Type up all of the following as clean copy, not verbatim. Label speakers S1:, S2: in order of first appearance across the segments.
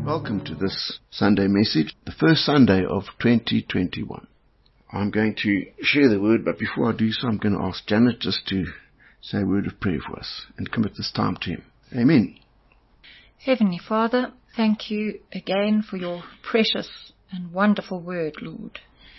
S1: Welcome to this Sunday message, the first Sunday of 2021. I'm going to share the word, but before I do so, I'm going to ask Janet just to say a word of prayer for us and commit this time to Him. Amen.
S2: Heavenly Father, thank you again for your precious and wonderful word, Lord.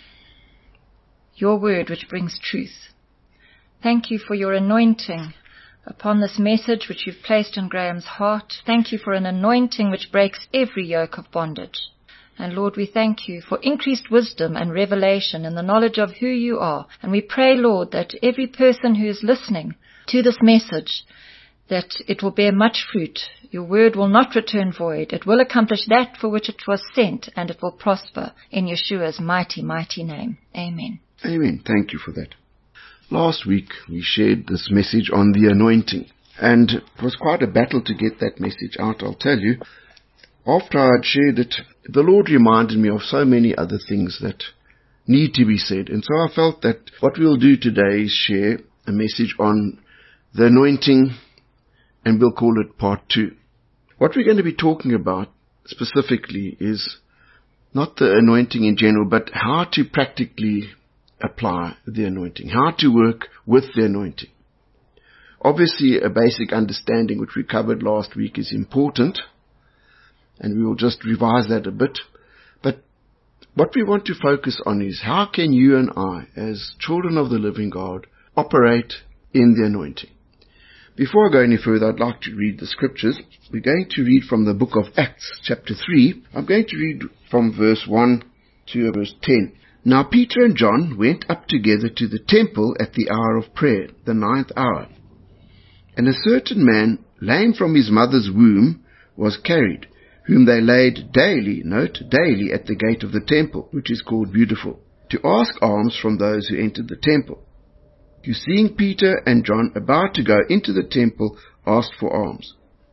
S2: Your word which brings truth. Thank you for your anointing upon this message which you've placed in Graham's heart. Thank you for an anointing which breaks every yoke of bondage. And Lord, we thank you for increased wisdom and revelation in the knowledge of who you are. And we pray, Lord, that every person who is listening to this message, that it will bear much fruit. Your word will not return void. It will accomplish that for which it was sent, and it will prosper in Yeshua's mighty, mighty name. Amen.
S1: Amen. Thank you for that. Last week we shared this message on the anointing, and it was quite a battle to get that message out, I'll tell you. After I had shared it, the Lord reminded me of so many other things that need to be said, and so I felt that what we'll do today is share a message on the anointing, and we'll call it part 2. What we're going to be talking about specifically is not the anointing in general, but how to practically apply the anointing, how to work with the anointing. Obviously, a basic understanding which we covered last week is important, and we will just revise that a bit. But what we want to focus on is how can you and I, as children of the living God, operate in the anointing. Before I go any further, I'd like to read the scriptures. We're going to read from the book of Acts, chapter 3. I'm going to read from verse 1 to verse 10. Now Peter and John went up together to the temple at the hour of prayer, the 9th hour. And a certain man, lame from his mother's womb, was carried, whom they laid daily, daily at the gate of the temple, which is called Beautiful, to ask alms from those who entered the temple. Who, seeing Peter and John about to go into the temple, asked for alms.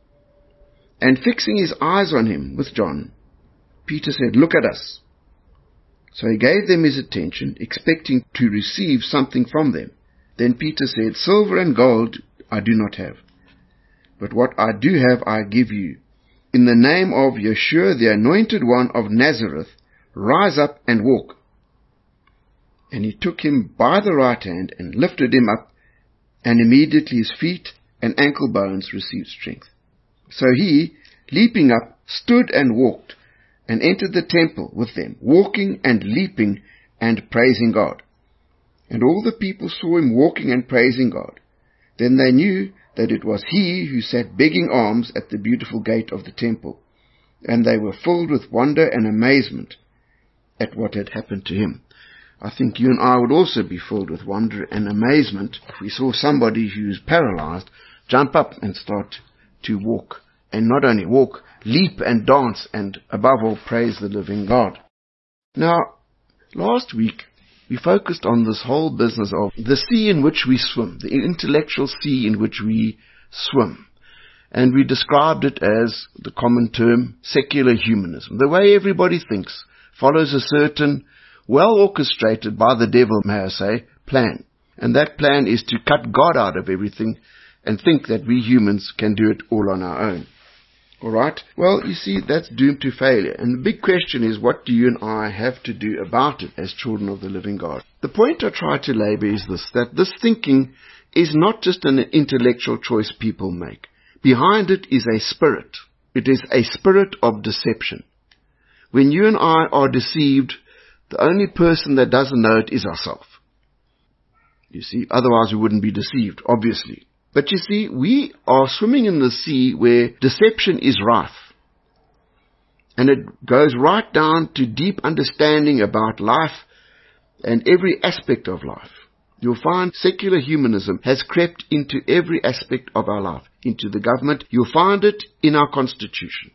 S1: And fixing his eyes on him with John, Peter said, "Look at us." So he gave them his attention, expecting to receive something from them. Then Peter said, "Silver and gold I do not have, but what I do have I give you. In the name of Yeshua, the anointed one of Nazareth, rise up and walk." And he took him by the right hand and lifted him up, and immediately his feet and ankle bones received strength. So he, leaping up, stood and walked, and entered the temple with them, walking and leaping and praising God. And all the people saw him walking and praising God. Then they knew that it was he who sat begging alms at the Beautiful gate of the temple, and they were filled with wonder and amazement at what had happened to him. I think you and I would also be filled with wonder and amazement if we saw somebody who's paralyzed jump up and start to walk. And not only walk, leap and dance, and above all praise the living God. Now, last week we focused on this whole business of the sea in which we swim, the intellectual sea in which we swim. And we described it as the common term, secular humanism. The way everybody thinks follows a certain, well orchestrated by the devil, may I say, plan. And that plan is to cut God out of everything and think that we humans can do it all on our own. Alright? Well, you see, that's doomed to failure. And the big question is, what do you and I have to do about it as children of the living God? The point I try to labor is this, that this thinking is not just an intellectual choice people make. Behind it is a spirit. It is a spirit of deception. When you and I are deceived, the only person that doesn't know it is ourselves. You see, otherwise we wouldn't be deceived, obviously. But you see, we are swimming in the sea where deception is rife. And it goes right down to deep understanding about life and every aspect of life. You'll find secular humanism has crept into every aspect of our life, into the government. You'll find it in our constitution.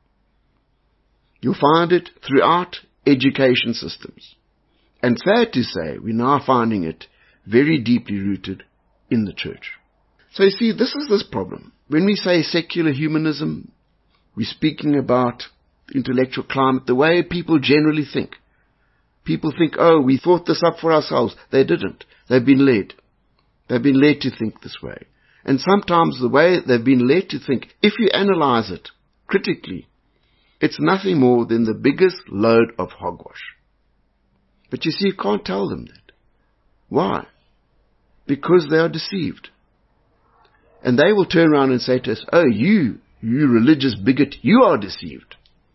S1: You'll find it throughout education systems. And sad to say, we're now finding it very deeply rooted in the church. So you see, this is this problem. When we say secular humanism, we're speaking about the intellectual climate, the way people generally think. People think, oh, we thought this up for ourselves. They didn't. They've been led. They've been led to think this way. And sometimes the way they've been led to think, if you analyze it critically, It's nothing more than the biggest load of hogwash. But you see, you can't tell them that. Why? Because they are deceived. And they will turn around and say to us, oh, you religious bigot, you are deceived.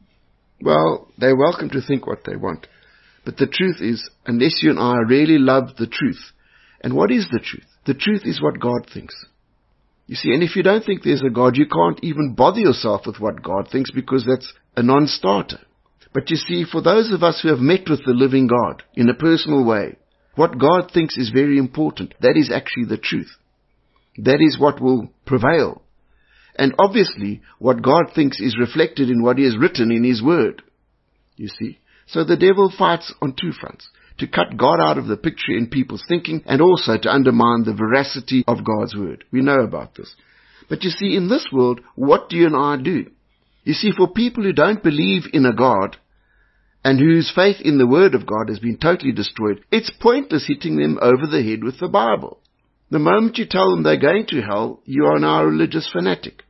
S1: Well, they're welcome to think what they want. But the truth is, unless you and I really love the truth, and what is the truth? The truth is what God thinks. You see, and if you don't think there's a God, you can't even bother yourself with what God thinks, because that's a non-starter. But you see, for those of us who have met with the living God in a personal way, what God thinks is very important. That is actually the truth. That is what will prevail. And obviously, what God thinks is reflected in what He has written in His Word. You see? So the devil fights on two fronts. To cut God out of the picture in people's thinking, and also to undermine the veracity of God's Word. We know about this. But you see, in this world, what do you and I do? You see, for people who don't believe in a God, and whose faith in the Word of God has been totally destroyed, it's pointless hitting them over the head with the Bible. The moment you tell them they're going to hell, you are now a religious fanatic.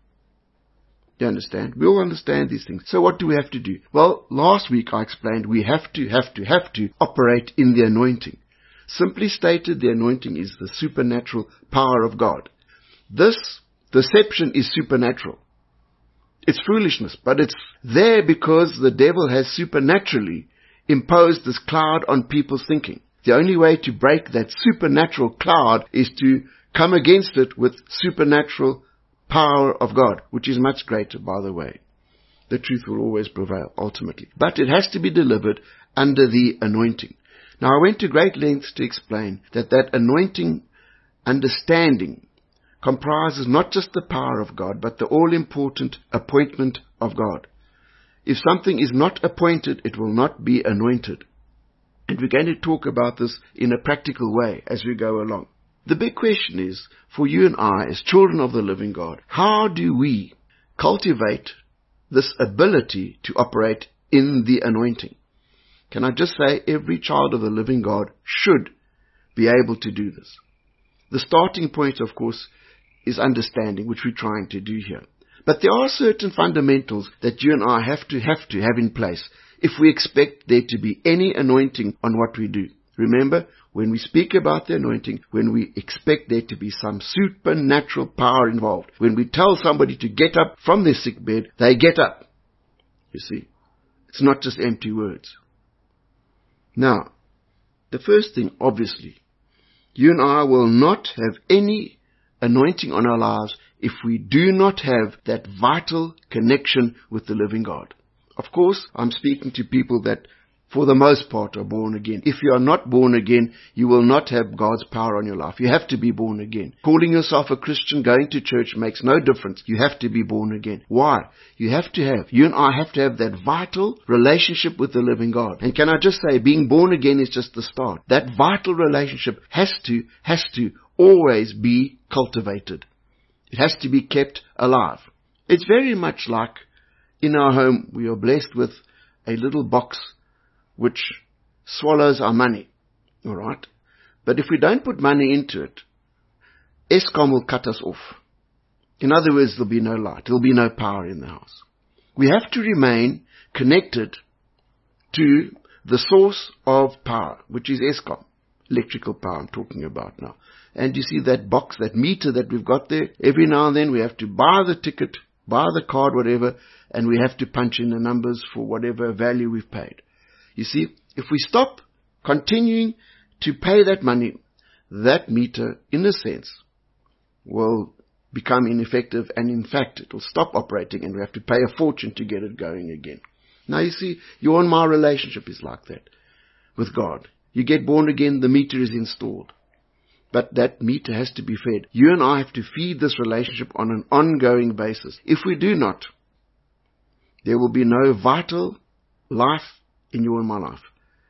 S1: You understand? We all understand these things. So what do we have to do? Well, last week I explained we have to operate in the anointing. Simply stated, the anointing is the supernatural power of God. This deception is supernatural. It's foolishness, but it's there because the devil has supernaturally imposed this cloud on people's thinking. The only way to break that supernatural cloud is to come against it with supernatural power of God, which is much greater, by the way. The truth will always prevail, ultimately. But it has to be delivered under the anointing. Now, I went to great lengths to explain that anointing understanding comprises not just the power of God, but the all-important appointment of God. If something is not appointed, it will not be anointed. And we're going to talk about this in a practical way as we go along. The big question is, for you and I, as children of the living God, how do we cultivate this ability to operate in the anointing? Can I just say, every child of the living God should be able to do this. The starting point, of course, is understanding, which we're trying to do here. But there are certain fundamentals that you and I have to have in place if we expect there to be any anointing on what we do. Remember, when we speak about the anointing, when we expect there to be some supernatural power involved, when we tell somebody to get up from their sick bed, they get up. You see, it's not just empty words. Now, the first thing, obviously, you and I will not have any anointing on our lives if we do not have that vital connection with the living God. Of course, I'm speaking to people that for the most part are born again. If you are not born again, you will not have God's power on your life. You have to be born again. Calling yourself a Christian, going to church makes no difference. You have to be born again. Why? You and I have to have that vital relationship with the living God. And can I just say, being born again is just the start. That vital relationship has to always be cultivated. It has to be kept alive. It's very much like in our home, we are blessed with a little box which swallows our money. All right? But if we don't put money into it, Eskom will cut us off. In other words, there'll be no light. There'll be no power in the house. We have to remain connected to the source of power, which is Eskom. Electrical power I'm talking about now. And you see that box, that meter that we've got there, every now and then we have to buy the ticket, buy the card, whatever, and we have to punch in the numbers for whatever value we've paid. You see, if we stop continuing to pay that money, that meter, in a sense, will become ineffective, and in fact, it will stop operating and we have to pay a fortune to get it going again. Now you see, your and my relationship is like that with God. You get born again, the meter is installed. But that meter has to be fed. You and I have to feed this relationship on an ongoing basis. If we do not, there will be no vital life in your and my life.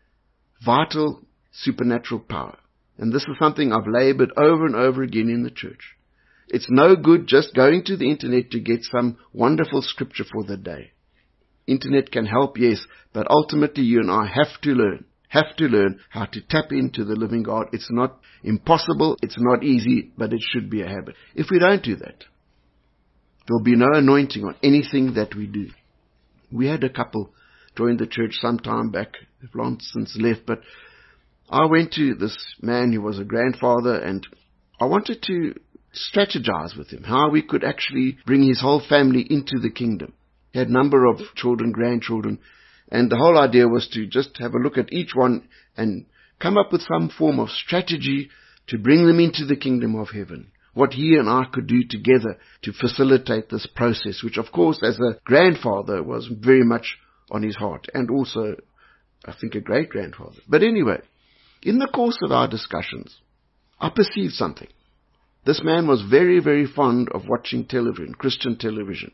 S1: Vital supernatural power. And this is something I've labored over and over again in the church. It's no good just going to the internet to get some wonderful scripture for the day. Internet can help, yes, but ultimately you and I have to learn how to tap into the living God. It's not impossible, it's not easy, but it should be a habit. If we don't do that, there'll be no anointing on anything that we do. We had a couple join the church some time back. They've long since left, but I went to this man who was a grandfather, and I wanted to strategize with him how we could actually bring his whole family into the kingdom. He had a number of children, grandchildren, and the whole idea was to just have a look at each one and come up with some form of strategy to bring them into the kingdom of heaven. What he and I could do together to facilitate this process, which of course as a grandfather was very much on his heart, and also I think a great-grandfather. But anyway, in the course of our discussions, I perceived something. This man was very, very fond of watching television, Christian television.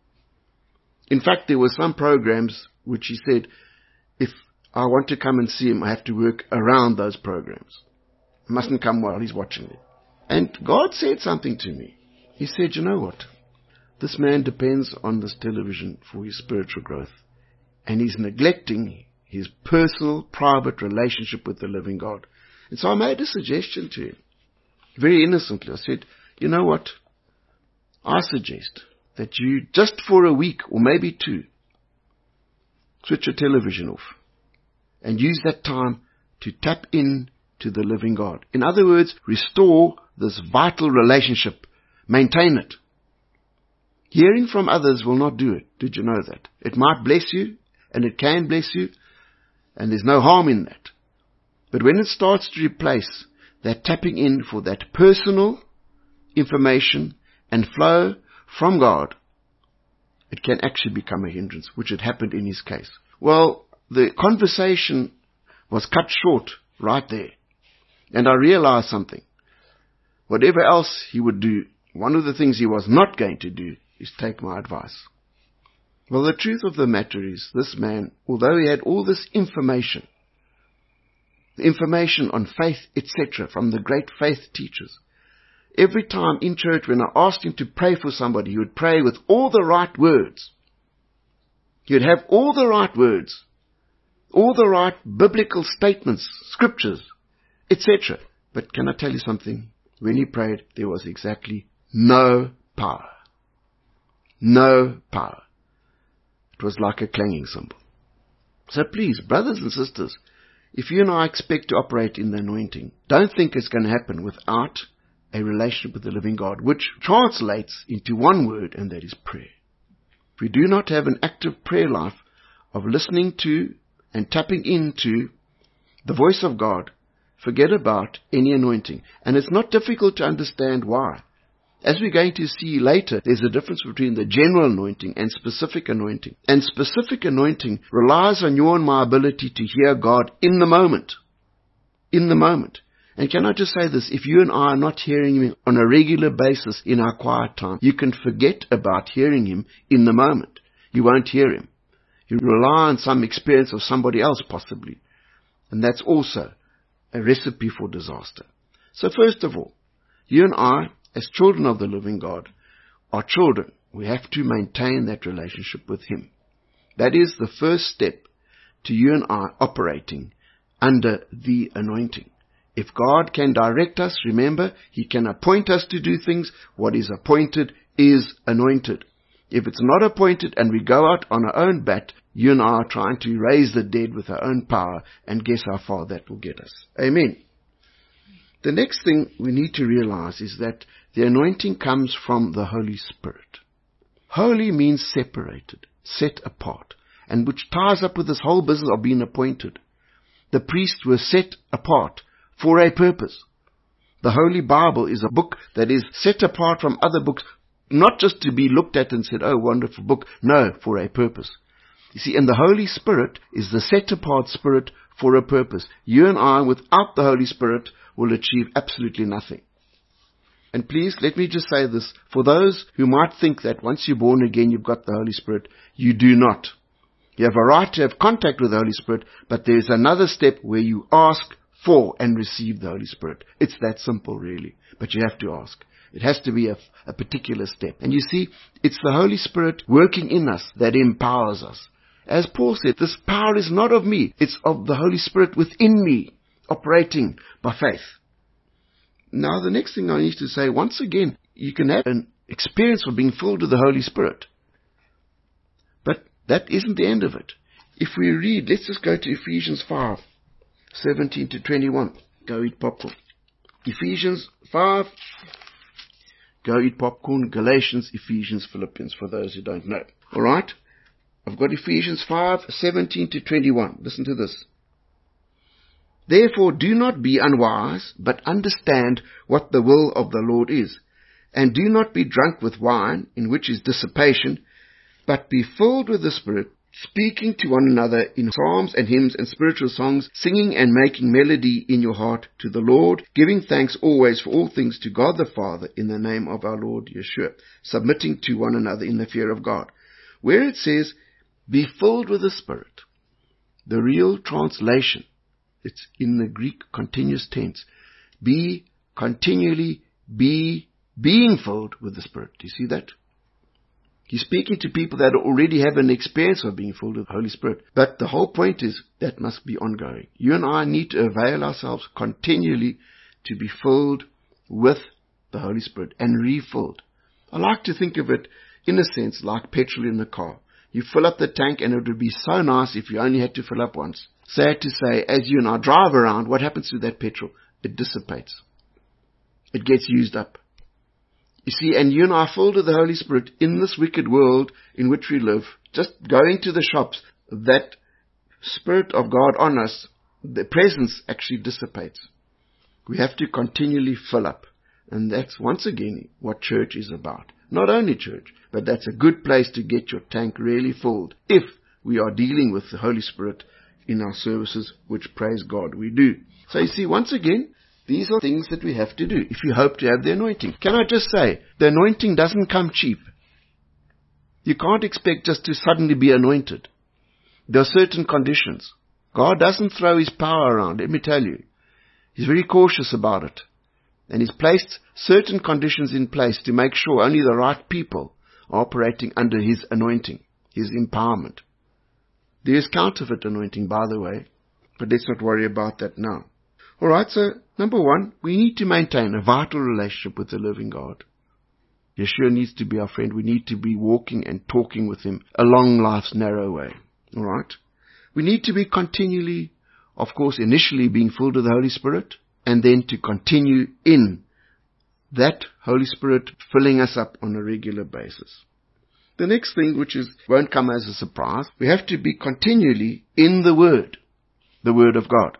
S1: In fact, there were some programs which he said, if I want to come and see him, I have to work around those programs. I mustn't come while he's watching them. And God said something to me. He said, you know what? This man depends on this television for his spiritual growth. And he's neglecting his personal, private relationship with the living God. And so I made a suggestion to him. Very innocently, I said, you know what? I suggest that you, just for a week or maybe 2, switch your television off and use that time to tap in to the living God. In other words, restore this vital relationship. Maintain it. Hearing from others will not do it. Did you know that? It might bless you, and it can bless you, and there's no harm in that. But when it starts to replace that tapping in for that personal information and flow from God, it can actually become a hindrance, which had happened in his case. Well, the conversation was cut short right there. And I realized something. Whatever else he would do, one of the things he was not going to do is take my advice. Well, the truth of the matter is, this man, although he had all this information on faith, etc., from the great faith teachers, every time in church when I asked him to pray for somebody, he would pray with all the right words. He would have all the right words, all the right biblical statements, scriptures, etc. But can I tell you something? When he prayed, there was exactly no power. No power. It was like a clanging cymbal. So please, brothers and sisters, if you and I expect to operate in the anointing, don't think it's going to happen without a relationship with the living God, which translates into one word, and that is prayer. If we do not have an active prayer life of listening to and tapping into the voice of God, forget about any anointing. And it's not difficult to understand why. As we're going to see later, there's a difference between the general anointing and specific anointing. And specific anointing relies on your and my ability to hear God in the moment. In the moment. And can I just say this, if you and I are not hearing Him on a regular basis in our quiet time, you can forget about hearing Him in the moment. You won't hear Him. You rely on some experience of somebody else possibly. And that's also a recipe for disaster. So first of all, you and I, as children of the living God, are children. We have to maintain that relationship with Him. That is the first step to you and I operating under the anointing. If God can direct us, remember, He can appoint us to do things. What is appointed is anointed. If it's not appointed and we go out on our own bat, you and I are trying to raise the dead with our own power, and guess how far that will get us. Amen. The next thing we need to realize is that the anointing comes from the Holy Spirit. Holy means separated, set apart, and which ties up with this whole business of being appointed. The priests were set apart for a purpose. The Holy Bible is a book that is set apart from other books, not just to be looked at and said, oh, wonderful book. No, for a purpose. You see, and the Holy Spirit is the set apart Spirit for a purpose. You and I, without the Holy Spirit, will achieve absolutely nothing. And please, let me just say this. For those who might think that once you're born again, you've got the Holy Spirit, you do not. You have a right to have contact with the Holy Spirit, but there's another step where you ask for and receive the Holy Spirit. It's that simple, really. But you have to ask. It has to be a particular step. And you see, it's the Holy Spirit working in us that empowers us. As Paul said, this power is not of me. It's of the Holy Spirit within me, operating by faith. Now, the next thing I need to say, once again, you can have an experience of being filled with the Holy Spirit. But that isn't the end of it. If we read, let's just go to Ephesians 5, 17 to 21. Go eat popcorn. Ephesians 5, go eat popcorn. Galatians, Ephesians, Philippians, for those who don't know. Alright? I've got Ephesians 5, 17 to 21. Listen to this. Therefore do not be unwise, but understand what the will of the Lord is. And do not be drunk with wine, in which is dissipation, but be filled with the Spirit, speaking to one another in psalms and hymns and spiritual songs, singing and making melody in your heart to the Lord, giving thanks always for all things to God the Father in the name of our Lord Yeshua, submitting to one another in the fear of God. Where it says, be filled with the Spirit, the real translation, it's in the Greek continuous tense, be continually being filled with the Spirit. Do you see that? He's speaking to people that already have an experience of being filled with the Holy Spirit. But the whole point is that must be ongoing. You and I need to avail ourselves continually to be filled with the Holy Spirit and refilled. I like to think of it in a sense like petrol in the car. You fill up the tank and it would be so nice if you only had to fill up once. Sad to say, as you and I drive around, what happens to that petrol? It dissipates. It gets used up. You see, and you and I are filled with the Holy Spirit in this wicked world in which we live. Just going to the shops, that Spirit of God on us, the presence actually dissipates. We have to continually fill up. And that's once again what church is about. Not only church, but that's a good place to get your tank really filled if we are dealing with the Holy Spirit in our services, which, praise God, we do. So you see, once again, these are things that we have to do if you hope to have the anointing. Can I just say, the anointing doesn't come cheap. You can't expect just to suddenly be anointed. There are certain conditions. God doesn't throw His power around, let me tell you. He's very cautious about it. And He's placed certain conditions in place to make sure only the right people are operating under His anointing, His empowerment. There is counterfeit anointing, by the way, but let's not worry about that now. Alright, so number one, we need to maintain a vital relationship with the living God. Yeshua needs to be our friend. We need to be walking and talking with Him along life's narrow way. Alright? We need to be continually, of course, initially being filled with the Holy Spirit, and then to continue in that Holy Spirit filling us up on a regular basis. The next thing, which won't come as a surprise, we have to be continually in the Word of God.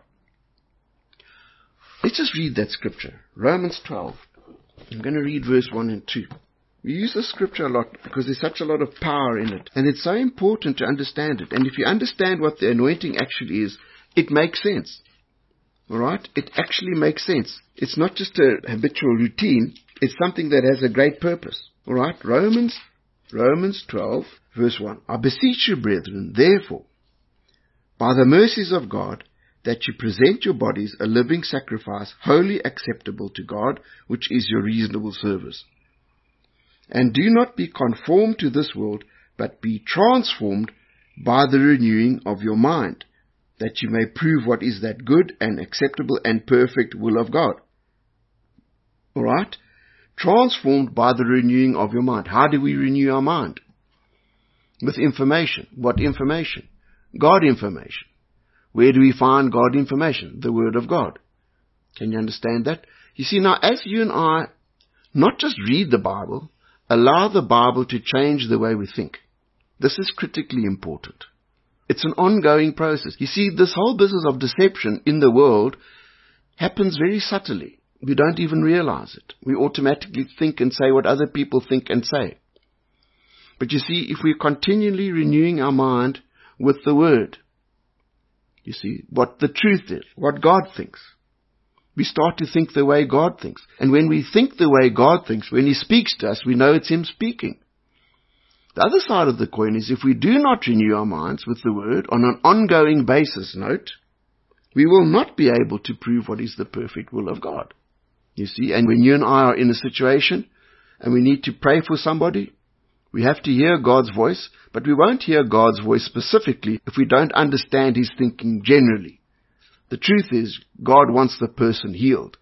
S1: Let's just read that scripture. Romans 12. I'm going to read verse 1 and 2. We use this scripture a lot because there's such a lot of power in it. And it's so important to understand it. And if you understand what the anointing actually is, it makes sense. Alright? It actually makes sense. It's not just a habitual routine. It's something that has a great purpose. Alright? Romans 12, verse 1. I beseech you, brethren, therefore, by the mercies of God, that you present your bodies a living sacrifice, wholly acceptable to God, which is your reasonable service. And do not be conformed to this world, but be transformed by the renewing of your mind, that you may prove what is that good and acceptable and perfect will of God. Alright? Transformed by the renewing of your mind. How do we renew our mind? With information. What information? God information. Where do we find God information? The Word of God. Can you understand that? You see, now as you and I not just read the Bible, allow the Bible to change the way we think. This is critically important. It's an ongoing process. You see, this whole business of deception in the world happens very subtly. We don't even realize it. We automatically think and say what other people think and say. But you see, if we're continually renewing our mind with the Word, you see, what the truth is, what God thinks, we start to think the way God thinks. And when we think the way God thinks, when He speaks to us, we know it's Him speaking. The other side of the coin is if we do not renew our minds with the Word on an ongoing basis, note, we will not be able to prove what is the perfect will of God. You see, and when you and I are in a situation and we need to pray for somebody, we have to hear God's voice, but we won't hear God's voice specifically if we don't understand His thinking generally. The truth is, God wants the person healed.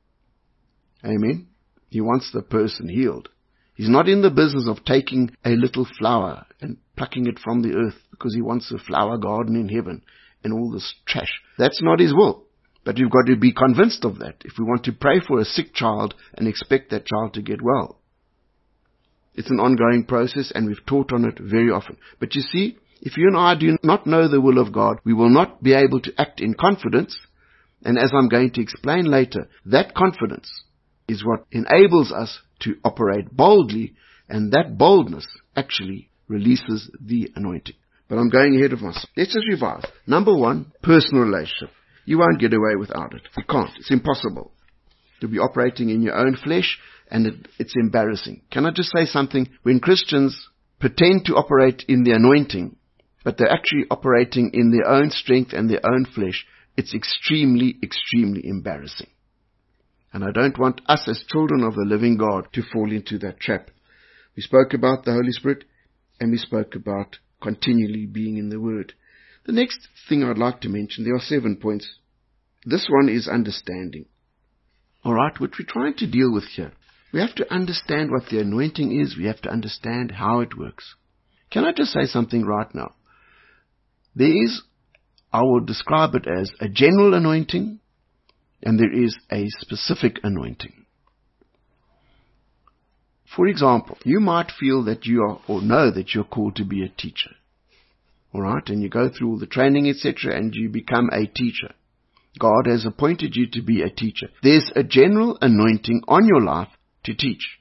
S1: Amen? He wants the person healed. He's not in the business of taking a little flower and plucking it from the earth because he wants a flower garden in heaven and all this trash. That's not his will. But we've got to be convinced of that if we want to pray for a sick child and expect that child to get well. It's an ongoing process, and we've taught on it very often. But you see, if you and I do not know the will of God, we will not be able to act in confidence. And as I'm going to explain later, that confidence is what enables us to operate boldly, and that boldness actually releases the anointing. But I'm going ahead of myself. Let's just revise. Number 1, personal relationship. You won't get away without it. You can't. It's impossible to be operating in your own flesh, and it's embarrassing. Can I just say something? When Christians pretend to operate in the anointing, but they're actually operating in their own strength and their own flesh, it's extremely, extremely embarrassing. And I don't want us as children of the living God to fall into that trap. We spoke about the Holy Spirit, and we spoke about continually being in the Word. The next thing I'd like to mention, there are 7 points. This one is understanding. Alright, what we're trying to deal with here. We have to understand what the anointing is. We have to understand how it works. Can I just say something right now? There is, I will describe it as a general anointing, and there is a specific anointing. For example, you might feel that you are, or know that you're called to be a teacher. Alright, and you go through all the training, etc., and you become a teacher. God has appointed you to be a teacher. There's a general anointing on your life to teach.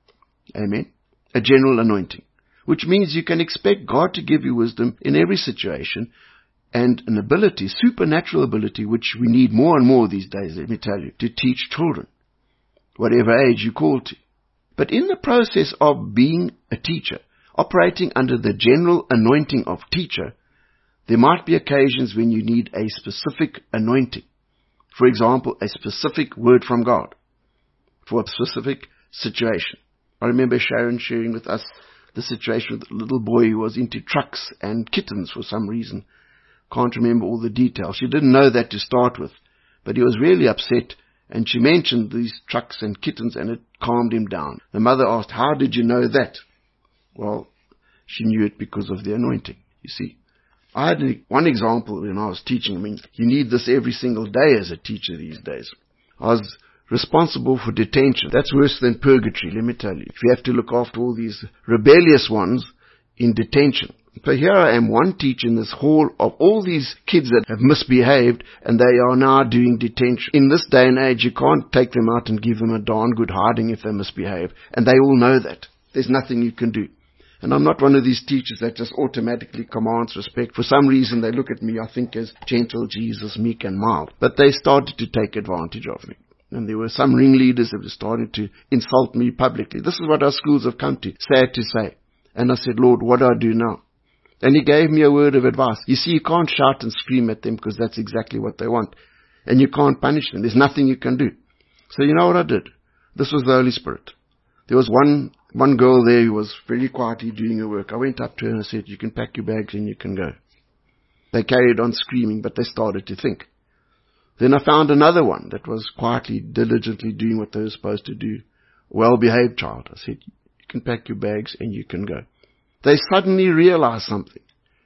S1: Amen? A general anointing. Which means you can expect God to give you wisdom in every situation, and an ability, supernatural ability, which we need more and more these days, let me tell you, to teach children, whatever age you're called to. But in the process of being a teacher, operating under the general anointing of teacher, there might be occasions when you need a specific anointing. For example, a specific word from God for a specific situation. I remember Sharon sharing with us the situation with a little boy who was into trucks and kittens for some reason. Can't remember all the details. She didn't know that to start with, but he was really upset, and she mentioned these trucks and kittens, and it calmed him down. The mother asked, "How did you know that?" Well, she knew it because of the anointing, you see. I had one example when I was teaching. I mean, you need this every single day as a teacher these days. I was responsible for detention. That's worse than purgatory, let me tell you. If you have to look after all these rebellious ones in detention. So here I am, one teacher in this hall of all these kids that have misbehaved, and they are now doing detention. In this day and age, you can't take them out and give them a darn good hiding if they misbehave. And they all know that. There's nothing you can do. And I'm not one of these teachers that just automatically commands respect. For some reason, they look at me, I think, as gentle Jesus, meek and mild. But they started to take advantage of me. And there were some ringleaders that were starting to insult me publicly. This is what our schools have come to, sad to say. And I said, Lord, what do I do now? And he gave me a word of advice. You see, you can't shout and scream at them because that's exactly what they want. And you can't punish them. There's nothing you can do. So you know what I did? This was the Holy Spirit. There was one girl there who was very quietly doing her work. I went up to her and I said, you can pack your bags and you can go. They carried on screaming, but they started to think. Then I found another one that was quietly, diligently doing what they were supposed to do. Well-behaved child. I said, you can pack your bags and you can go. They suddenly realized something.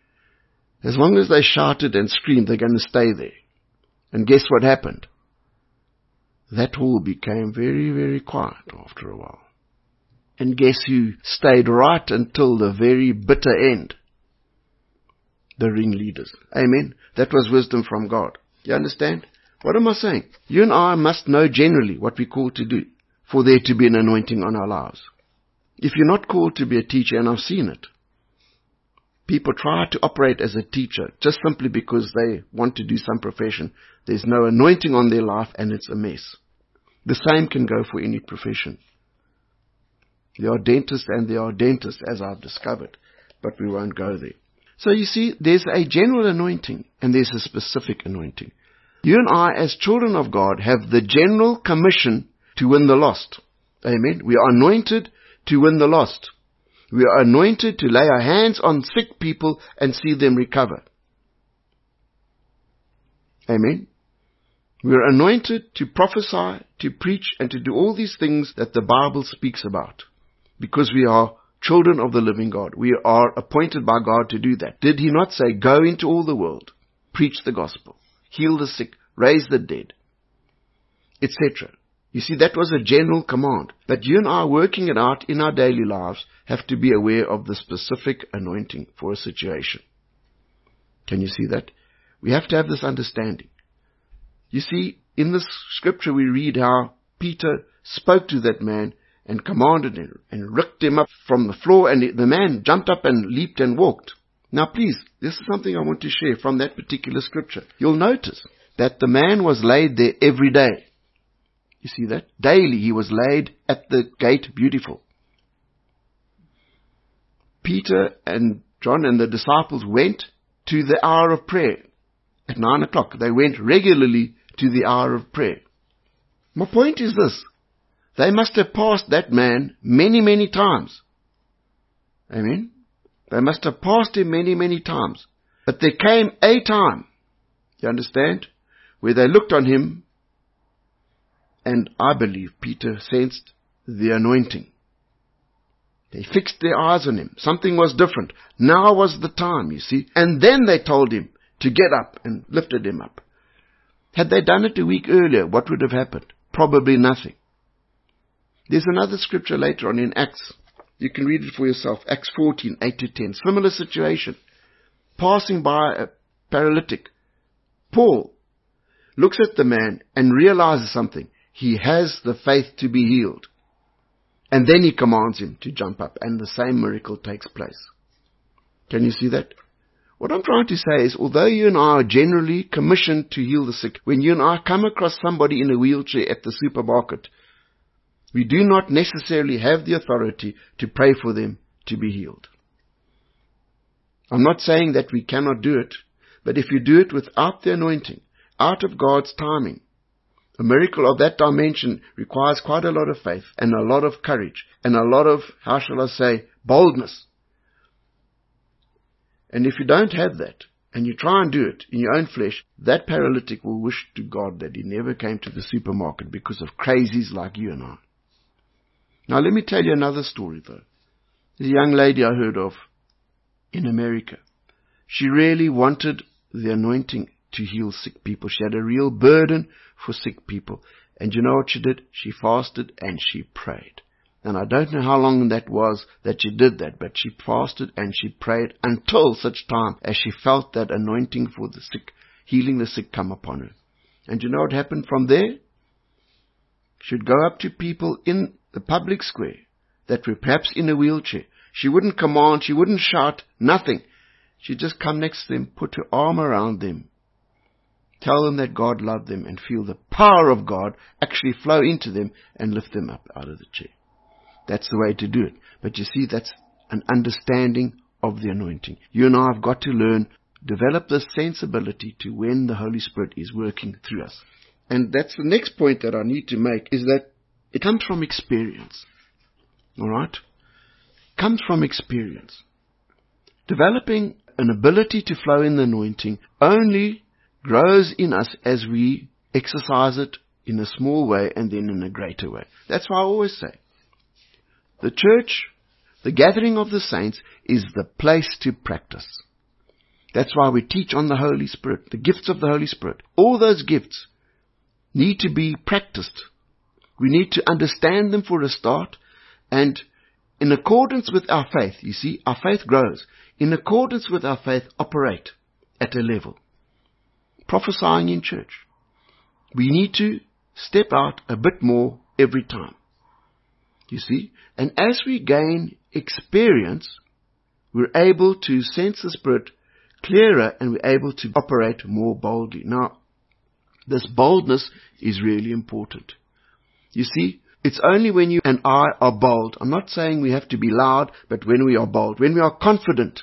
S1: As long as they shouted and screamed, they're going to stay there. And guess what happened? That hall became very, very quiet after a while. And guess who stayed right until the very bitter end? The ringleaders. Amen. That was wisdom from God. You understand? What am I saying? You and I must know generally what we're called to do for there to be an anointing on our lives. If you're not called to be a teacher, and I've seen it, people try to operate as a teacher just simply because they want to do some profession. There's no anointing on their life and it's a mess. The same can go for any profession. There are dentists and there are dentists, as I've discovered, but we won't go there. So you see, there's a general anointing and there's a specific anointing. You and I, as children of God, have the general commission to win the lost. Amen. We are anointed to win the lost. We are anointed to lay our hands on sick people and see them recover. Amen. We are anointed to prophesy, to preach, and to do all these things that the Bible speaks about. Because we are children of the living God. We are appointed by God to do that. Did he not say, go into all the world, preach the gospel, heal the sick, raise the dead, etc.? You see, that was a general command. But you and I, working it out in our daily lives, have to be aware of the specific anointing for a situation. Can you see that? We have to have this understanding. You see, in this scripture we read how Peter spoke to that man and commanded him and ricked him up from the floor, and the man jumped up and leaped and walked. Now please, this is something I want to share from that particular scripture. You'll notice that the man was laid there every day. You see that? Daily he was laid at the gate beautiful. Peter and John and the disciples went to the hour of prayer at 9 o'clock. They went regularly to the hour of prayer. My point is this. They must have passed that man many, many times. Amen? They must have passed him many, many times. But there came a time, you understand, where they looked on him, and I believe Peter sensed the anointing. They fixed their eyes on him. Something was different. Now was the time, you see. And then they told him to get up and lifted him up. Had they done it a week earlier, what would have happened? Probably nothing. There's another scripture later on in Acts. You can read it for yourself. Acts 14, 8-10. Similar situation. Passing by a paralytic. Paul looks at the man and realizes something. He has the faith to be healed. And then he commands him to jump up, and the same miracle takes place. Can you see that? What I'm trying to say is, although you and I are generally commissioned to heal the sick, when you and I come across somebody in a wheelchair at the supermarket, we do not necessarily have the authority to pray for them to be healed. I'm not saying that we cannot do it, but if you do it without the anointing, out of God's timing, a miracle of that dimension requires quite a lot of faith and a lot of courage and a lot of, how shall I say, boldness. And if you don't have that, and you try and do it in your own flesh, that paralytic will wish to God that he never came to the supermarket because of crazies like you and I. Now let me tell you another story though. There's a young lady I heard of in America. She really wanted the anointing to heal sick people. She had a real burden for sick people. And you know what she did? She fasted and she prayed. And I don't know how long that was that she did that, but she fasted and she prayed until such time as she felt that anointing for the sick, healing the sick, come upon her. And you know what happened from there? She'd go up to people in the public square that were perhaps in a wheelchair. She wouldn't command, she wouldn't shout, nothing. She'd just come next to them, put her arm around them, tell them that God loved them, and feel the power of God actually flow into them and lift them up out of the chair. That's the way to do it. But you see, that's an understanding of the anointing. You and I have got to learn, develop this sensibility to when the Holy Spirit is working through us. And that's the next point that I need to make, is that it comes from experience. Alright? Comes from experience. Developing an ability to flow in the anointing only grows in us as we exercise it in a small way and then in a greater way. That's why I always say, the church, the gathering of the saints, is the place to practice. That's why we teach on the Holy Spirit, the gifts of the Holy Spirit. All those gifts need to be practiced. We need to understand them for a start, and in accordance with our faith, you see, our faith grows. In accordance with our faith, operate at a level. Prophesying in church. We need to step out a bit more every time. You see? And as we gain experience, we're able to sense the Spirit clearer and we're able to operate more boldly. Now, this boldness is really important. You see, it's only when you and I are bold. I'm not saying we have to be loud, but when we are bold, when we are confident,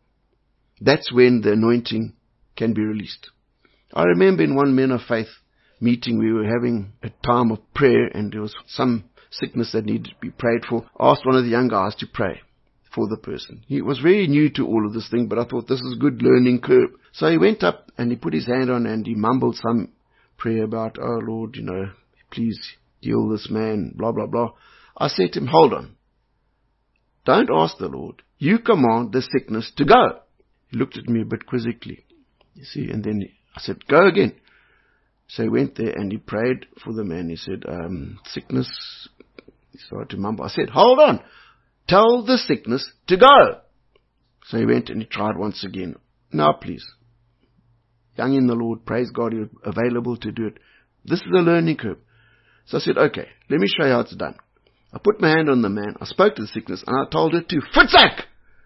S1: that's when the anointing can be released. I remember in one Men of Faith meeting, we were having a time of prayer and there was some sickness that needed to be prayed for. I asked one of the young guys to pray for the person. He was very new to all of this thing, but I thought this is a good learning curve. So he went up and he put his hand on and he mumbled some prayer about, oh Lord, please heal this man, blah, blah, blah. I said to him, hold on. don't ask the Lord. You command the sickness to go. He looked at me a bit quizzically. You see, and then I said, go again. So he went there and he prayed for the man. He said, sickness. He started to mumble. I said, hold on. Tell the sickness to go. So he went and he tried once again. Now please. Young in the Lord, praise God, you're available to do it. This is a learning curve. So I said, okay, let me show you how it's done. I put my hand on the man. I spoke to the sickness and I told it to footsack.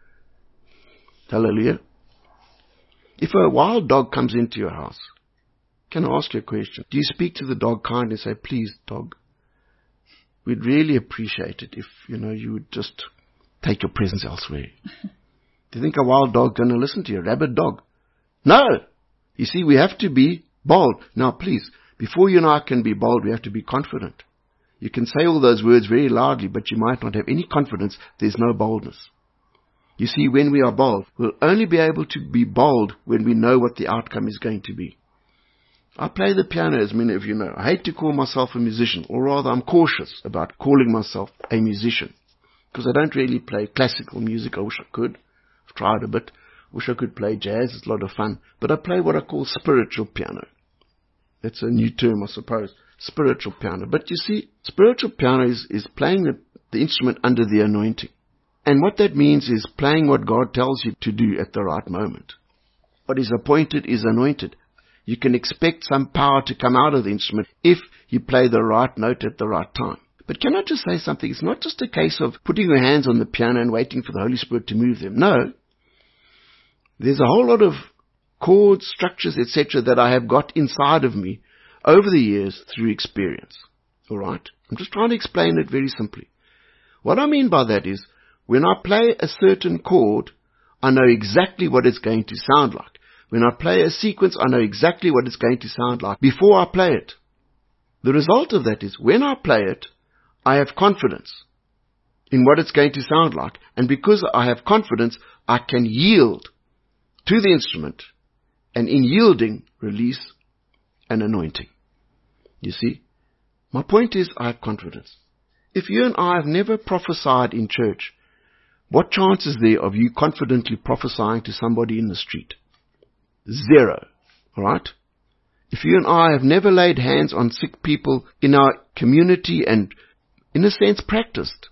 S1: Hallelujah. If a wild dog comes into your house, can I ask you a question? Do you speak to the dog kindly and say, please, dog, we'd really appreciate it if, you would just take your presence elsewhere. Do you think a wild dog's going to listen to you? A rabid dog? No. You see, we have to be bold. Now, please, before you and I can be bold, we have to be confident. You can say all those words very loudly, but you might not have any confidence. There's no boldness. You see, when we are bold, we'll only be able to be bold when we know what the outcome is going to be. I play the piano, as many of you know. I hate to call myself a musician, or rather I'm cautious about calling myself a musician, because I don't really play classical music. I wish I could. I've tried a bit. I wish I could play jazz. It's a lot of fun. But I play what I call spiritual piano. That's a new term, I suppose. Spiritual piano. But you see, spiritual piano is playing the instrument under the anointing. And what that means is playing what God tells you to do at the right moment. What is appointed is anointed. You can expect some power to come out of the instrument if you play the right note at the right time. But can I just say something? It's not just a case of putting your hands on the piano and waiting for the Holy Spirit to move them. No. There's a whole lot of chords, structures, etc. that I have got inside of me over the years through experience. All right? I'm just trying to explain it very simply. What I mean by that is, when I play a certain chord, I know exactly what it's going to sound like. When I play a sequence, I know exactly what it's going to sound like before I play it. The result of that is, when I play it, I have confidence in what it's going to sound like. And because I have confidence, I can yield to the instrument, and in yielding, release an anointing. You see? My point is, I have confidence. If you and I have never prophesied in church, what chance is there of you confidently prophesying to somebody in the street? Zero. Alright? If you and I have never laid hands on sick people in our community and, in a sense, practiced.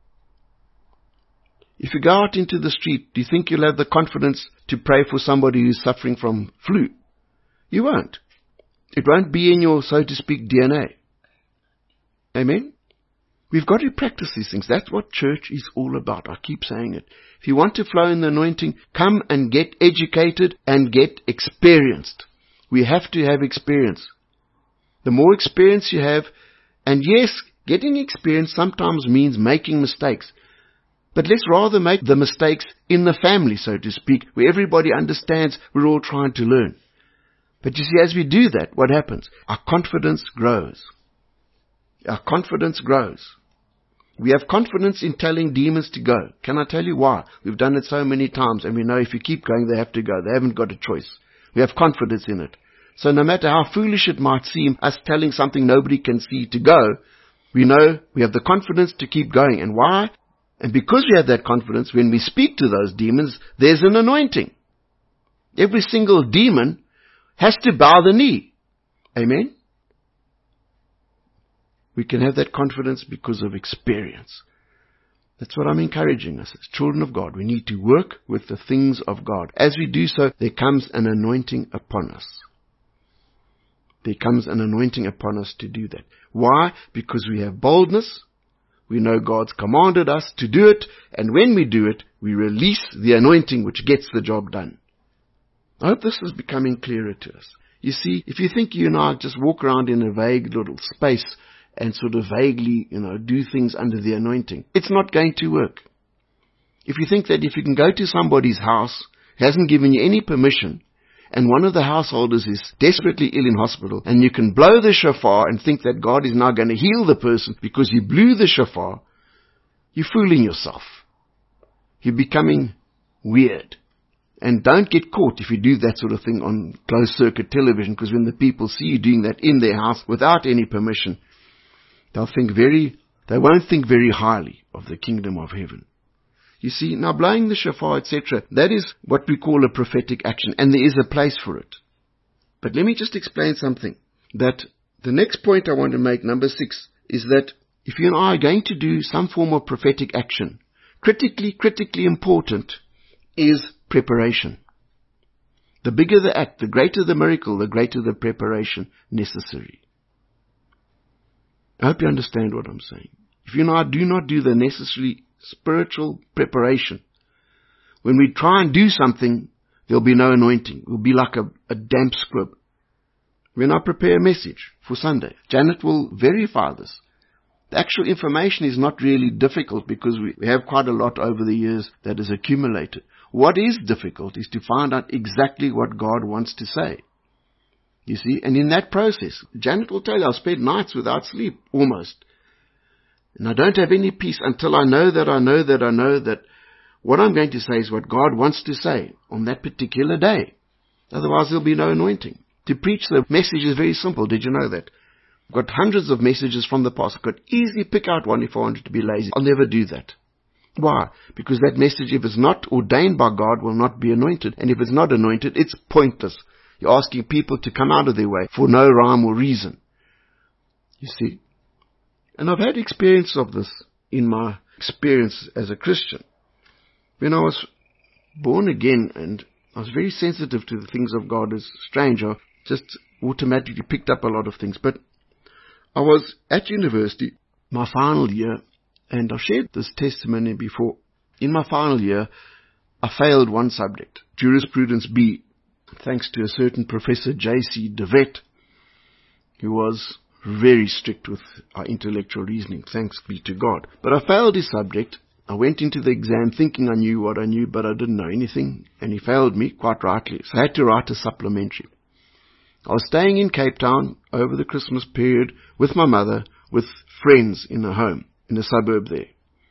S1: If you go out into the street, do you think you'll have the confidence to pray for somebody who's suffering from flu? You won't. It won't be in your, so to speak, DNA. Amen? We've got to practice these things. That's what church is all about. I keep saying it. If you want to flow in the anointing, come and get educated and get experienced. We have to have experience. The more experience you have, and yes, getting experience sometimes means making mistakes. But let's rather make the mistakes in the family, so to speak, where everybody understands we're all trying to learn. But you see, as we do that, what happens? Our confidence grows. Our confidence grows. We have confidence in telling demons to go. Can I tell you why? We've done it so many times, and we know if you keep going, they have to go. They haven't got a choice. We have confidence in it. So no matter how foolish it might seem, us telling something nobody can see to go, we know we have the confidence to keep going. And why? And because we have that confidence, when we speak to those demons, there's an anointing. Every single demon has to bow the knee. Amen? We can have that confidence because of experience. That's what I'm encouraging us as children of God. We need to work with the things of God. As we do so, there comes an anointing upon us. There comes an anointing upon us to do that. Why? Because we have boldness. We know God's commanded us to do it. And when we do it, we release the anointing which gets the job done. I hope this is becoming clearer to us. You see, if you think you and I just walk around in a vague little space and sort of vaguely, do things under the anointing, it's not going to work. If you think that if you can go to somebody's house, who hasn't given you any permission, and one of the householders is desperately ill in hospital, and you can blow the shofar and think that God is now going to heal the person because you blew the shofar, you're fooling yourself. You're becoming weird. And don't get caught if you do that sort of thing on closed circuit television, because when the people see you doing that in their house without any permission, they won't think very highly of the kingdom of heaven. You see, now blowing the shofar, etc., that is what we call a prophetic action, and there is a place for it. But let me just explain something. That the next point I want to make, number 6, is that if you and I are going to do some form of prophetic action, critically important is preparation. The bigger the act, the greater the miracle, the greater the preparation necessary. I hope you understand what I'm saying. If you and I do not do the necessary spiritual preparation, when we try and do something, there'll be no anointing. It will be like a damp squib. When I prepare a message for Sunday, Janet will verify this. The actual information is not really difficult because we have quite a lot over the years that is accumulated. What is difficult is to find out exactly what God wants to say. You see, and in that process, Janet will tell you, I'll spend nights without sleep, almost. And I don't have any peace until I know that what I'm going to say is what God wants to say on that particular day. Otherwise there'll be no anointing. To preach the message is very simple. Did you know that? I've got hundreds of messages from the past. I could easily pick out one if I wanted to be lazy. I'll never do that. Why? Because that message, if it's not ordained by God, will not be anointed. And if it's not anointed, it's pointless. You're asking people to come out of their way for no rhyme or reason. You see? And I've had experience of this in my experience as a Christian. When I was born again and I was very sensitive to the things of God, it's strange. I just automatically picked up a lot of things. But I was at university, my final year, and I've shared this testimony before. In my final year, I failed one subject, Jurisprudence B, thanks to a certain Professor J.C. DeVette, who was very strict with our intellectual reasoning, thanks be to God. But I failed his subject. I went into the exam thinking I knew what I knew, but I didn't know anything, and he failed me, quite rightly. So I had to write a supplementary. I was staying in Cape Town over the Christmas period with my mother, with friends in a home, in a suburb there.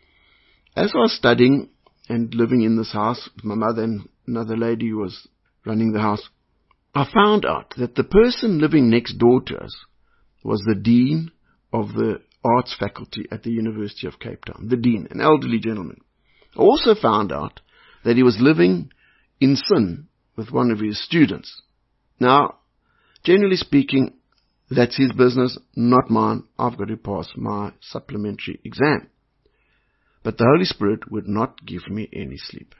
S1: As I was studying and living in this house with my mother and another lady who was running the house, I found out that the person living next door to us was the dean of the arts faculty at the University of Cape Town. The dean, an elderly gentleman. I also found out that he was living in sin with one of his students. Now, generally speaking, that's his business, not mine. I've got to pass my supplementary exam. But the Holy Spirit would not give me any sleep.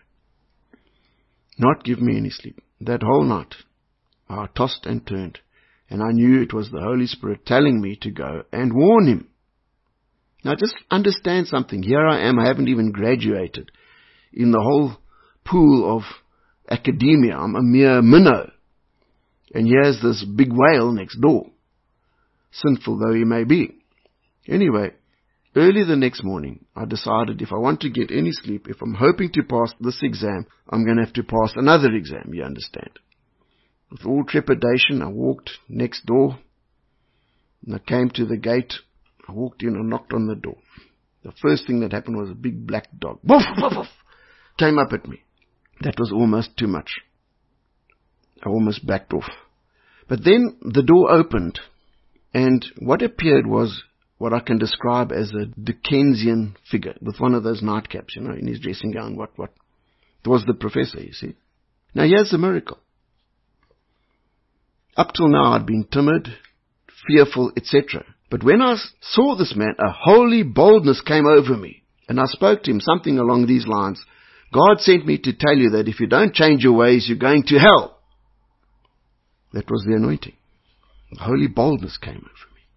S1: Not give me any sleep. That whole night, I tossed and turned, and I knew it was the Holy Spirit telling me to go and warn him. Now just understand something. Here I am, I haven't even graduated in the whole pool of academia. I'm a mere minnow. And here's this big whale next door, sinful though he may be. Anyway, early the next morning, I decided if I want to get any sleep, if I'm hoping to pass this exam, I'm going to have to pass another exam, you understand. With all trepidation, I walked next door, and I came to the gate. I walked in and knocked on the door. The first thing that happened was a big black dog. Woof, woof, woof, came up at me. That was almost too much. I almost backed off. But then the door opened, and what appeared was what I can describe as a Dickensian figure with one of those nightcaps, in his dressing gown. What? It was the professor, you see. Now here's the miracle. Up till now I'd been timid, fearful, etc. But when I saw this man, a holy boldness came over me. And I spoke to him something along these lines. God sent me to tell you that if you don't change your ways, you're going to hell. That was the anointing. The holy boldness came over me.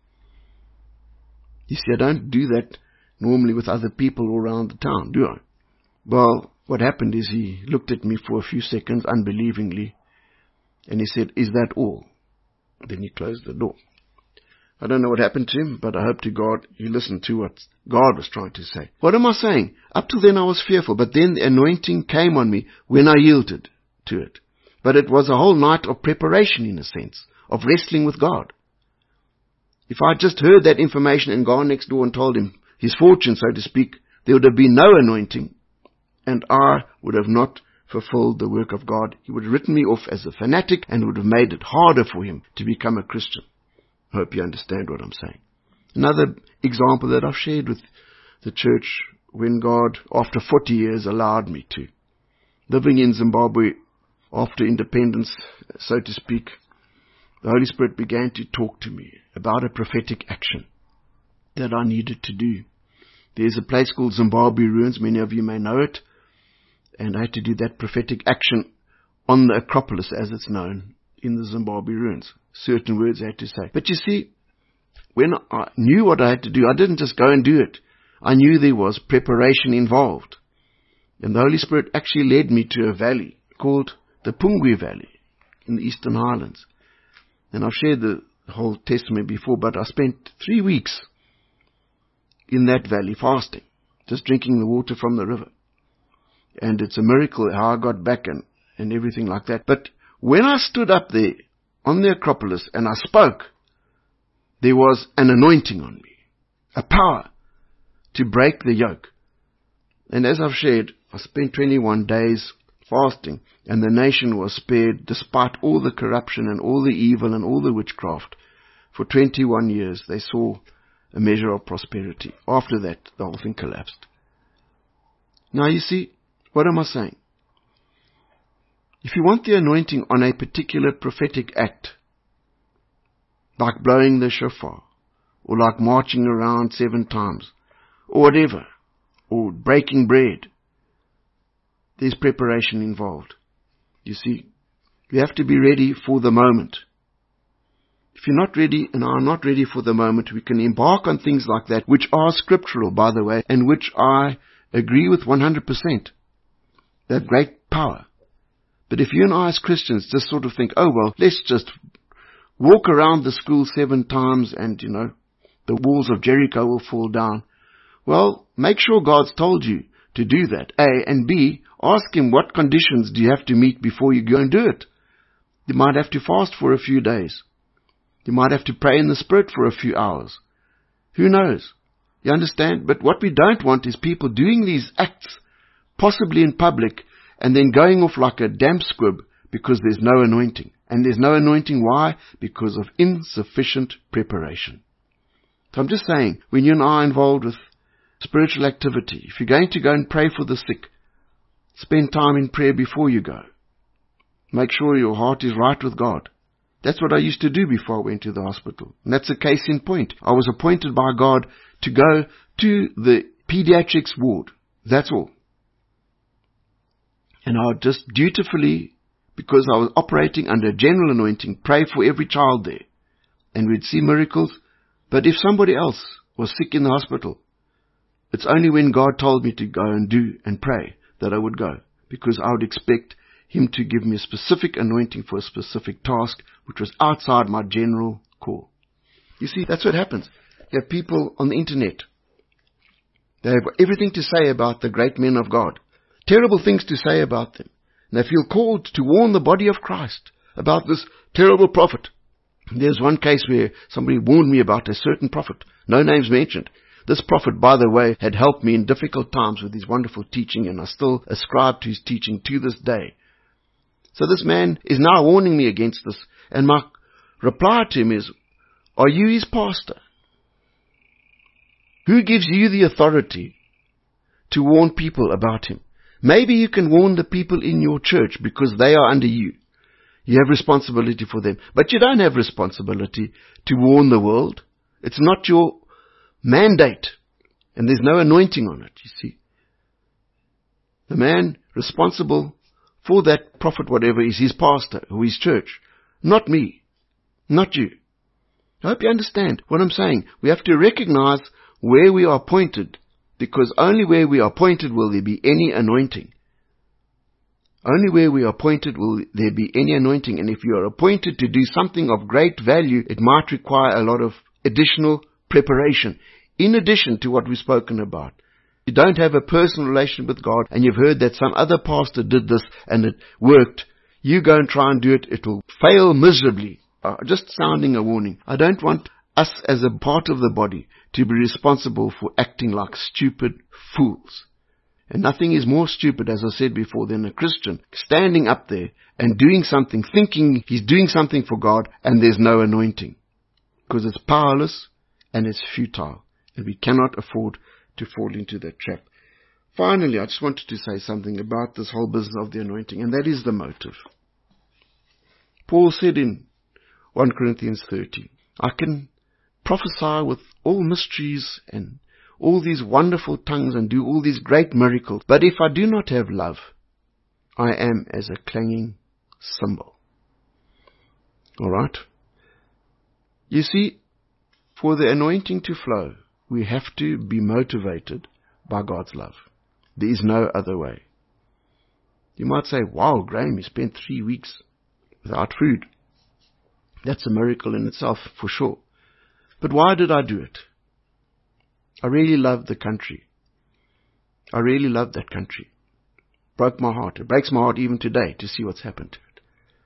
S1: You see, I don't do that normally with other people around the town, do I? Well, what happened is he looked at me for a few seconds unbelievingly, and he said, "Is that all?" Then he closed the door. I don't know what happened to him, but I hope to God he listened to what God was trying to say. What am I saying? Up till then I was fearful, but then the anointing came on me when I yielded to it. But it was a whole night of preparation, in a sense, of wrestling with God. If I just heard that information and gone next door and told him his fortune, so to speak, there would have been no anointing, and I would have not fulfilled the work of God. He would have written me off as a fanatic and would have made it harder for him to become a Christian. I hope you understand what I'm saying. Another example that I've shared with the church when God, after 40 years, allowed me to. Living in Zimbabwe after independence, so to speak, the Holy Spirit began to talk to me about a prophetic action that I needed to do. There's a place called Zimbabwe Ruins, many of you may know it, and I had to do that prophetic action on the Acropolis, as it's known, in the Zimbabwe Ruins. Certain words I had to say. But you see, when I knew what I had to do, I didn't just go and do it. I knew there was preparation involved. And the Holy Spirit actually led me to a valley called the Pungwe Valley in the Eastern Highlands. And I've shared the whole testimony before, but I spent 3 weeks in that valley fasting, just drinking the water from the river. And it's a miracle how I got back and everything like that. But when I stood up there on the Acropolis and I spoke, there was an anointing on me, a power to break the yoke. And as I've shared, I spent 21 days fasting, and the nation was spared despite all the corruption and all the evil and all the witchcraft. For 21 years they saw a measure of prosperity. After that, the whole thing collapsed. Now you see, what am I saying? If you want the anointing on a particular prophetic act, like blowing the shofar, or like marching around 7 times, or whatever, or breaking bread, there's preparation involved. You see, you have to be ready for the moment. If you're not ready, and I'm not ready for the moment, we can embark on things like that, which are scriptural, by the way, and which I agree with 100%. They have great power. But if you and I as Christians just sort of think, oh well, let's just walk around the school 7 times and, the walls of Jericho will fall down. Well, make sure God's told you to do that, A, and B, ask Him what conditions do you have to meet before you go and do it. You might have to fast for a few days. You might have to pray in the Spirit for a few hours. Who knows? You understand? But what we don't want is people doing these acts, possibly in public, and then going off like a damp squib because there's no anointing. And there's no anointing, why? Because of insufficient preparation. So I'm just saying, when you and I are involved with spiritual activity, if you're going to go and pray for the sick, spend time in prayer before you go. Make sure your heart is right with God. That's what I used to do before I went to the hospital. And that's a case in point. I was appointed by God to go to the pediatrics ward. That's all. And I would just dutifully, because I was operating under general anointing, pray for every child there. And we'd see miracles. But if somebody else was sick in the hospital, it's only when God told me to go and do and pray that I would go. Because I would expect Him to give me a specific anointing for a specific task, which was outside my general call. You see, that's what happens. You have people on the internet. They have everything to say about the great men of God. Terrible things to say about them. And they feel called to warn the body of Christ about this terrible prophet. There's one case where somebody warned me about a certain prophet. No names mentioned. This prophet, by the way, had helped me in difficult times with his wonderful teaching, and I still ascribe to his teaching to this day. So this man is now warning me against this, and my reply to him is, are you his pastor? Who gives you the authority to warn people about him? Maybe you can warn the people in your church because they are under you. You have responsibility for them. But you don't have responsibility to warn the world. It's not your mandate. And there's no anointing on it, you see. The man responsible for that prophet, whatever, is his pastor or his church. Not me. Not you. I hope you understand what I'm saying. We have to recognize where we are appointed, because only where we are appointed will there be any anointing. Only where we are appointed will there be any anointing. And if you are appointed to do something of great value, it might require a lot of additional preparation, in addition to what we've spoken about. You don't have a personal relation with God, and you've heard that some other pastor did this and it worked. You go and try and do it, it will fail miserably. Just sounding a warning. I don't want us as a part of the body to be responsible for acting like stupid fools. And nothing is more stupid, as I said before, than a Christian standing up there and doing something, thinking he's doing something for God, and there's no anointing. Because it's powerless and it's futile. And we cannot afford to fall into that trap. Finally, I just wanted to say something about this whole business of the anointing, and that is the motive. Paul said in 1 Corinthians 13, I can prophesy with all mysteries and all these wonderful tongues and do all these great miracles, but if I do not have love, I am as a clanging cymbal. Alright? You see, for the anointing to flow, we have to be motivated by God's love. There is no other way. You might say, wow, Graham, you spent 3 weeks without food. That's a miracle in itself, for sure. But why did I do it? I really loved the country. I really loved that country. Broke my heart. It breaks my heart even today to see what's happened to it.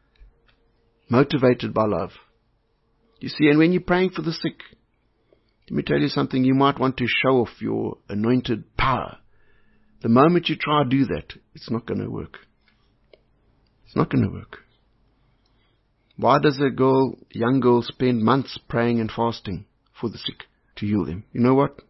S1: Motivated by love. You see, and when you're praying for the sick, let me tell you something, you might want to show off your anointed power. The moment you try to do that, it's not going to work. It's not going to work. Why does a young girl spend months praying and fasting for the sick to heal them? You know what?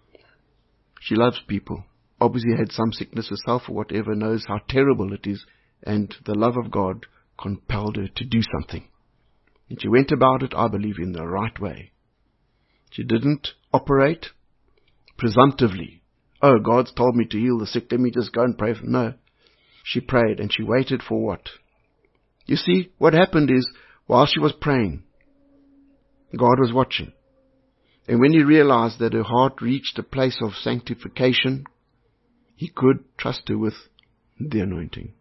S1: She loves people. Obviously had some sickness herself or whatever, knows how terrible it is, and the love of God compelled her to do something. And she went about it, I believe, in the right way. She didn't operate presumptively. Oh, God's told me to heal the sick, let me just go and pray for them. No. She prayed, and she waited for what? You see, what happened is, while she was praying, God was watching. And when he realized that her heart reached a place of sanctification, he could trust her with the anointing.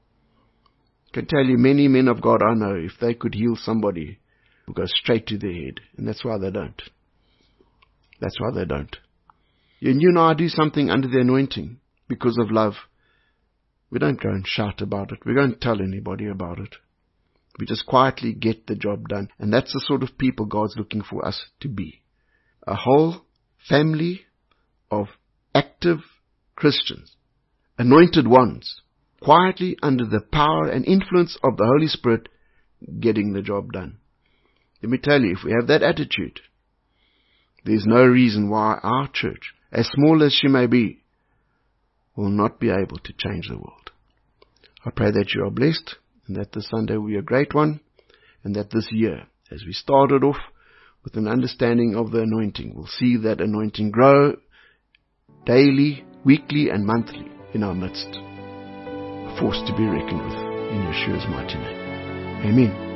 S1: I can tell you, many men of God I know, if they could heal somebody, would go straight to their head. And that's why they don't. That's why they don't. And you and I do something under the anointing because of love. We don't go and shout about it. We don't tell anybody about it. We just quietly get the job done. And that's the sort of people God's looking for us to be. A whole family of active Christians, anointed ones, quietly under the power and influence of the Holy Spirit, getting the job done. Let me tell you, if we have that attitude, there's no reason why our church, as small as she may be, will not be able to change the world. I pray that you are blessed, and that this Sunday will be a great one, and that this year, as we started off with an understanding of the anointing, we'll see that anointing grow daily, weekly, and monthly in our midst. A force to be reckoned with in Yeshua's mighty name. Amen.